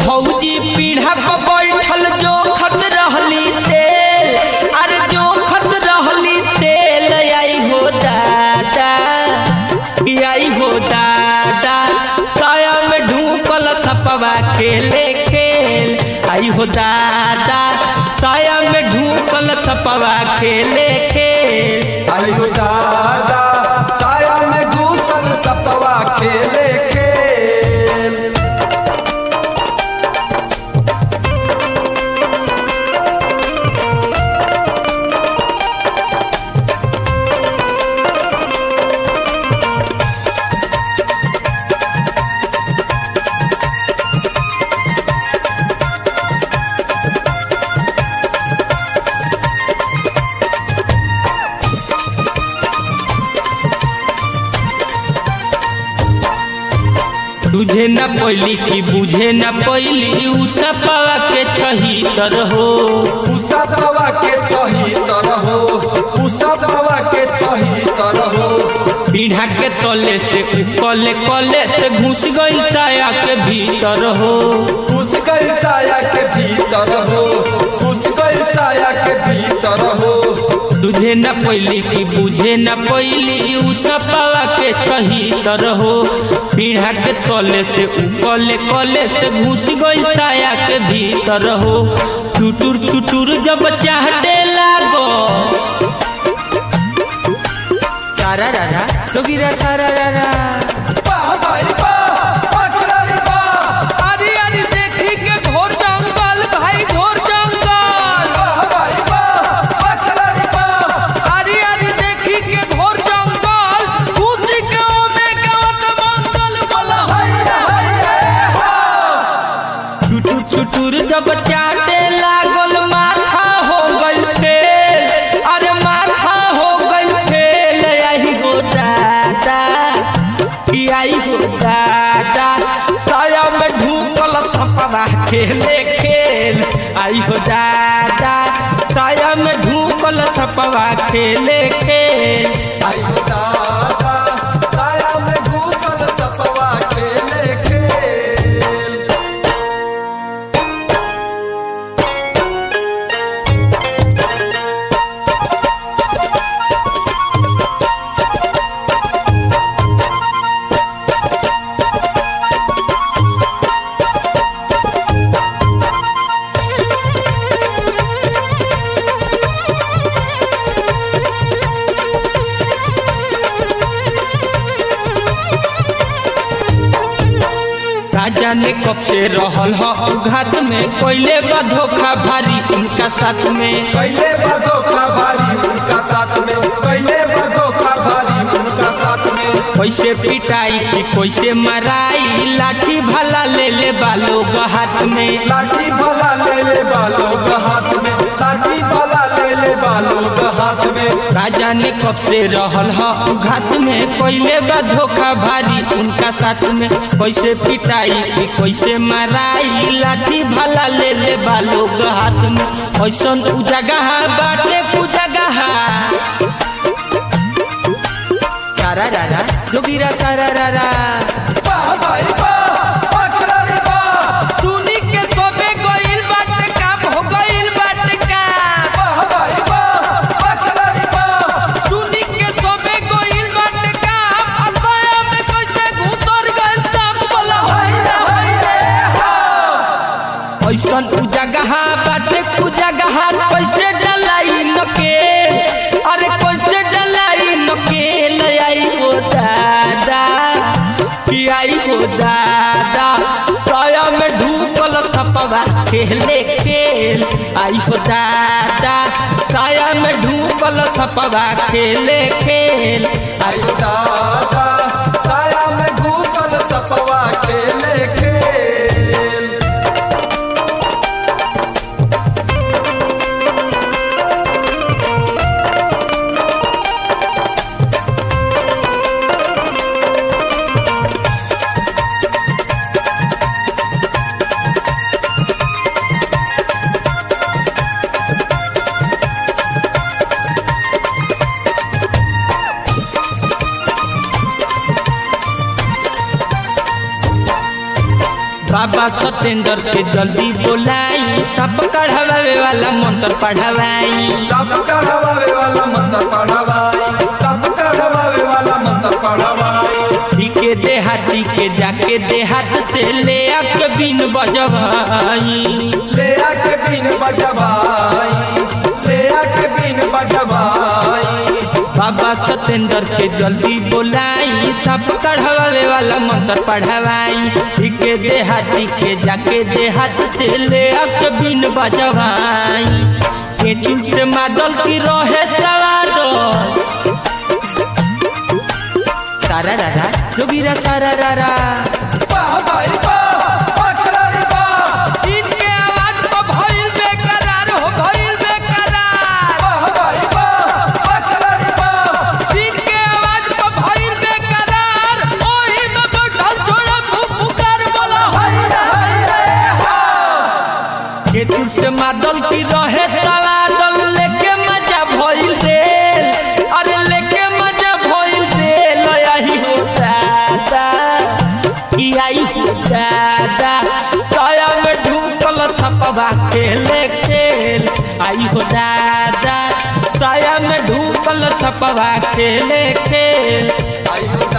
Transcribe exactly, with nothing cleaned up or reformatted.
भौजी पीढ़ा पर बैठल जो खत रहली तेल, अरे जो खत रहली तेल, आई हो दादा आई हो दादा, साया में ढूकल थपवा के ले खेल, आई हो दादा साया में ढूकल थपवा के ले खेल, आई हो दादा साया में ढूसल सपवा खेले खेल। तुझे न पैली की बुझे न पैली उषा पावा के छही तरहो, उषा पावा के छही तरहो, उषा पावा के छही तरहो। पीढ़ा के तले से कले कले से घुस गई साया के भीतर हो, घुस गई साया के भीतर हो, घुस गई साया के भीतर हो। तुझे न पैली की बुझे न पैली उषा पावा के छही तरहो, पीढ़ा के तले से कले कले से घुस गई साया के भीतर हो। चुटुर चुटुर जब चाहते लागो तारा रारा जोगिरा सारा रारा, वाह भाई वाह वाह खिलाड़ी वाह, अरे अरे देखी के घोर जंगल भाई घोर जंगल, वाह भाई वाह वाह खिलाड़ी वाह, अरे अरे देखी के घोर जंगल, खुशी के में गावत मंगल बोला हाय हाय हाय। चुटुर चुटुर जब चाटे लागल माथा हो गइल फेल, अरे माथा हो गइल फेल, आई हो दादा आई हो दादा, साया में ढूकल थपवा खेले खेल, आई हो दादा साया में ढूकल थपवा खेले खेल, आई हो दादा साया में घुसल सपवा खेले खेल। राजा ने कब से रहल ह घात में, कोयले बा धोखा भारी उनका साथ में, पहले बधोखा भारी उनका साथ में, पहले बधोखा भारी उनका साथ में। कैसे पिटाई की कैसे मराई, लाठी भला ले ले बालों हाथ में, लाठी भला ले ले बालों का हाथ में, लाठी भला ले ले बालों का हाथ में। राजा ने कब से रहल ह घात में, कोयले बा धोखा भारी उनका साथ में, कैसे पिटाई की कैसे मराई, लाठी भला ले ले बालों हाथ में। ऐसन उ जगह बाटे कु जगह सारा रारा जोगिरा सारा रारा, वाह भाई वाह वाह खिलाड़ी वाह, सुनी के तोबे गइल बाटे काम हो गइल बाटे काम, वाह भाई वाह वाह खिलाड़ी वाह, सुनी के तोबे गइल बाटे काम, असाया में कैसे घुतर गइल सब बोला हाय हाय हाय। ऐसन उ जगह बाटे कु जगह, कैसे डलाई नकेल, अरे कैसे डलाई नकेल, आई हो दादा आई हो दादा, साया में ढूकल थपवा खेले खेल, आई हो दादा साया में ढूकल थपवा खेले खेल, आई हो दादा साया में घुसल सपवा खेले खेल। बाबा सतेंद्र के जल्दी बोलाई सब कढ़ावे वाला मंत्र पढ़ावाई सब कढ़ावे वाला मंत्र पढ़ावाई सब कढ़ावे वाला मंत्र पढ़ावाई के देहाती के जाके देहात से ले आके बीन बजवाई ले आके बीन बजवाई ले आके बीन बजवाई बाबा सतेंद्र के जल्दी बोलाई सब कढ़ावे वाला मंत्र पढ़ावाई के देहाती के जाके देहात से ले आके बीन बजवाई के चुन से मादल की रहे सवादो सारा रारा जोगिरा सारा रारा वाह भाई वाह पकड़ाई वाह इनके आवाज को भइल बेकरार हो भइल बेकरार वाह भाई वाह पकड़ाई वाह इनके आवाज को भइल बेकरार ओही में बैठल छोड़ा पुकार बोला हाय हाय रे हा के तुझ से मादल की रहे सवादल लेके मजा भइल रे अरे लेके मजा भइल रे लयाही हो दादा ई आई हो दादा साया में ढूकल थपवा खेले खेल आई हो दादा साया में ढूकल थपवा खेले खेल आई हो